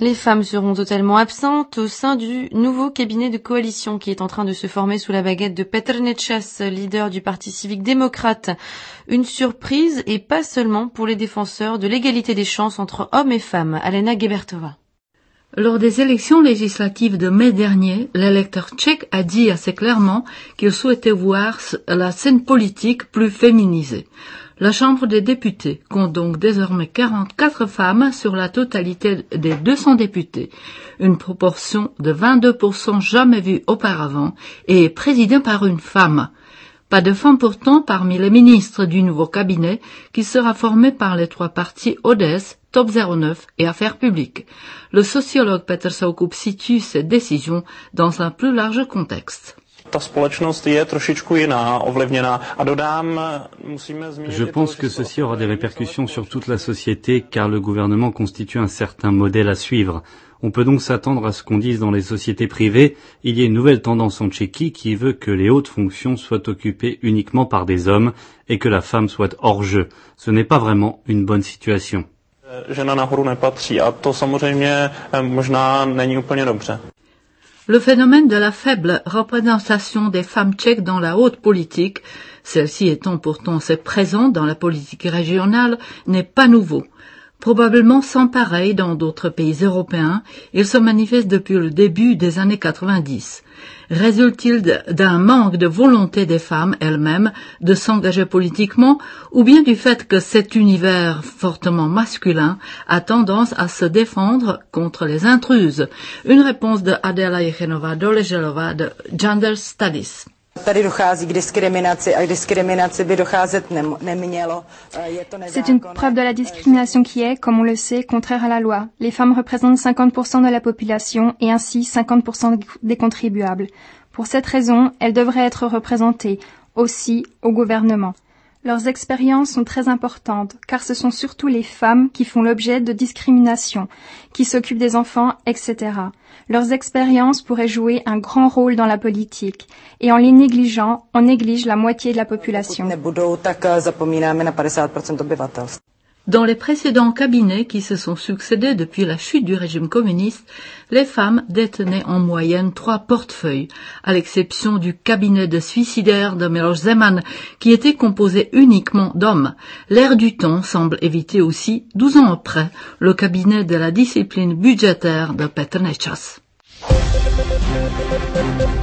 Les femmes seront totalement absentes au sein du nouveau cabinet de coalition qui est en train de se former sous la baguette de Petr Nečas, leader du Parti civique démocrate. Une surprise et pas seulement pour les défenseurs de l'égalité des chances entre hommes et femmes. Alena Gebertova. Lors des élections législatives de mai dernier, l'électeur tchèque a dit assez clairement qu'il souhaitait voir la scène politique plus féminisée. La Chambre des députés compte donc désormais 44 femmes sur la totalité des 200 députés, une proportion de 22% jamais vue auparavant et présidée par une femme. Pas de femmes pourtant parmi les ministres du nouveau cabinet qui sera formé par les trois partis ODS, Top 09 et Affaires publiques. Le sociologue Petr Soukup situe cette décision dans un plus large contexte. Je pense que ceci aura des répercussions sur toute la société car le gouvernement constitue un certain modèle à suivre. On peut donc s'attendre à ce qu'on dise dans les sociétés privées, il y a une nouvelle tendance en Tchéquie qui veut que les hautes fonctions soient occupées uniquement par des hommes et que la femme soit hors jeu. Ce n'est pas vraiment une bonne situation. Le phénomène de la faible représentation des femmes tchèques dans la haute politique, celle-ci étant pourtant assez présente dans la politique régionale, n'est pas nouveau. Probablement sans pareil dans d'autres pays européens, il se manifeste depuis le début des années 90. Résulte-t-il d'un manque de volonté des femmes elles-mêmes de s'engager politiquement ou bien du fait que cet univers fortement masculin a tendance à se défendre contre les intruses? Une réponse de Adela Jechenova Doleželová de Gender Studies. C'est une preuve de la discrimination qui est, comme on le sait, contraire à la loi. Les femmes représentent 50% de la population et ainsi 50% des contribuables. Pour cette raison, elles devraient être représentées, aussi au gouvernement. Leurs expériences sont très importantes, car ce sont surtout les femmes qui font l'objet de discrimination, qui s'occupent des enfants, etc. Leurs expériences pourraient jouer un grand rôle dans la politique, et en les négligeant, on néglige la moitié de la population. Dans les précédents cabinets qui se sont succédés depuis la chute du régime communiste, les femmes détenaient en moyenne 3 portefeuilles, à l'exception du cabinet de suicidaire de Miloš Zeman, qui était composé uniquement d'hommes. L'ère du temps semble éviter aussi, 12 ans après, le cabinet de la discipline budgétaire de Petr Nečas.